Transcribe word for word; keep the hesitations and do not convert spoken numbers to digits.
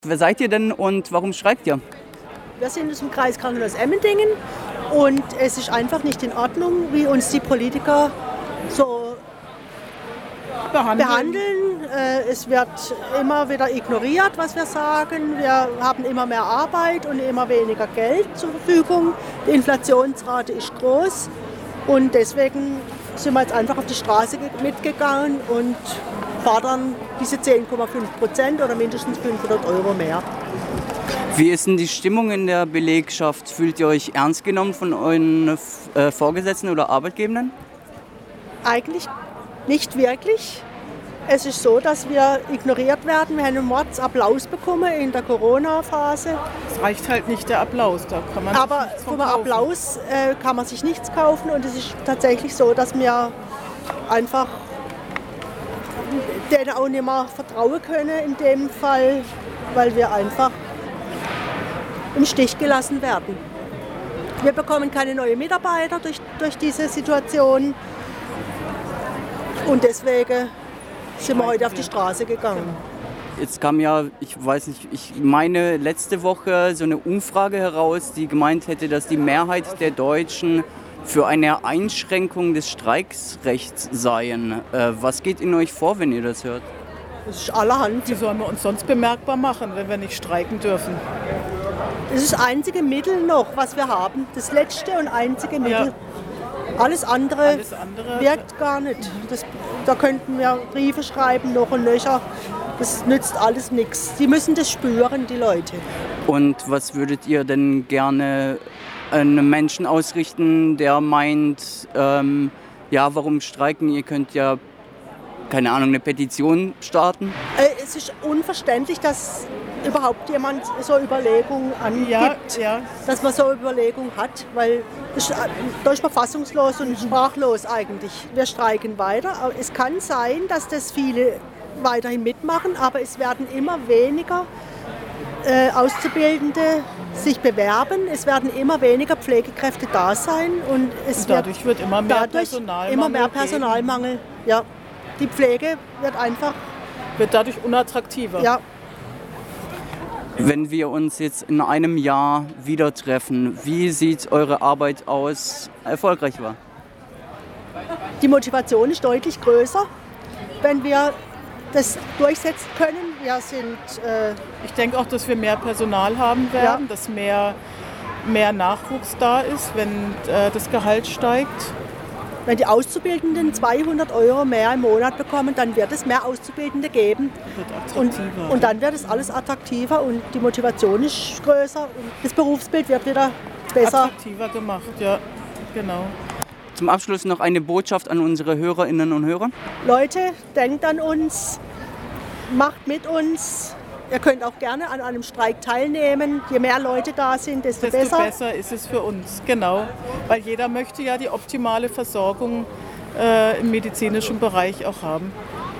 Wer seid ihr denn und warum streikt ihr? Wir sind aus dem Kreis Krankenhaus Emmendingen und es ist einfach nicht in Ordnung, wie uns die Politiker so behandeln. behandeln. Es wird immer wieder ignoriert, was wir sagen. Wir haben immer mehr Arbeit und immer weniger Geld zur Verfügung. Die Inflationsrate ist groß und deswegen sind wir jetzt einfach auf die Straße mitgegangen und fordern diese zehn Komma fünf Prozent oder mindestens fünfhundert Euro mehr. Wie ist denn die Stimmung in der Belegschaft? Fühlt ihr euch ernst genommen von euren äh, Vorgesetzten oder Arbeitgebenden? Eigentlich nicht wirklich. Es ist so, dass wir ignoriert werden. Wir haben einen Mordsapplaus bekommen in der Corona-Phase. Es reicht halt nicht der Applaus, da kann man Aber sich vom Applaus äh, kann man sich nichts kaufen und es ist tatsächlich so, dass wir einfach denen auch nicht mehr vertrauen können in dem Fall, weil wir einfach im Stich gelassen werden. Wir bekommen keine neuen Mitarbeiter durch, durch diese Situation und deswegen sind wir heute auf die Straße gegangen. Jetzt kam ja, ich weiß nicht, ich meine letzte Woche so eine Umfrage heraus, die gemeint hätte, dass die Mehrheit der Deutschen für eine Einschränkung des Streiksrechts seien. Äh, was geht in euch vor, wenn ihr das hört? Das ist allerhand. Wie sollen wir uns sonst bemerkbar machen, wenn wir nicht streiken dürfen? Das ist das einzige Mittel noch, was wir haben. Das letzte und einzige Mittel. Ja. Alles, andere Alles andere wirkt gar nicht. Das, da könnten wir Briefe schreiben, noch und nöcher. Das nützt alles nichts. Die müssen das spüren, die Leute. Und was würdet ihr denn gerne einem Menschen ausrichten, der meint, ähm, ja, warum streiken? Ihr könnt ja, keine Ahnung, eine Petition starten? Äh, es ist unverständlich, dass überhaupt jemand so Überlegungen angibt, ja, ja. dass man so Überlegungen hat, weil das, da ist man fassungslos und sprachlos eigentlich. Wir streiken weiter. Es kann sein, dass das viele weiterhin mitmachen, aber es werden immer weniger äh, Auszubildende sich bewerben. Es werden immer weniger Pflegekräfte da sein und es und dadurch wird, wird immer mehr Personalmangel. Immer mehr Personalmangel. Ja. Die Pflege wird einfach wird dadurch unattraktiver. Ja. Wenn wir uns jetzt in einem Jahr wieder treffen, wie sieht eure Arbeit aus, erfolgreich war? Die Motivation ist deutlich größer, wenn wir das durchsetzen können. Wir sind, äh ich denke auch, dass wir mehr Personal haben werden, ja. dass mehr, mehr Nachwuchs da ist, wenn äh, das Gehalt steigt. Wenn die Auszubildenden zweihundert Euro mehr im Monat bekommen, dann wird es mehr Auszubildende geben. Wird attraktiver. Und, und dann wird es alles attraktiver und die Motivation ist größer. Und das Berufsbild wird wieder besser. Attraktiver gemacht, ja, genau. Zum Abschluss noch eine Botschaft an unsere Hörerinnen und Hörer. Leute, denkt an uns, macht mit uns. Ihr könnt auch gerne an einem Streik teilnehmen. Je mehr Leute da sind, desto, desto besser. Desto besser ist es für uns, genau. Weil jeder möchte ja die optimale Versorgung äh, im medizinischen Bereich auch haben.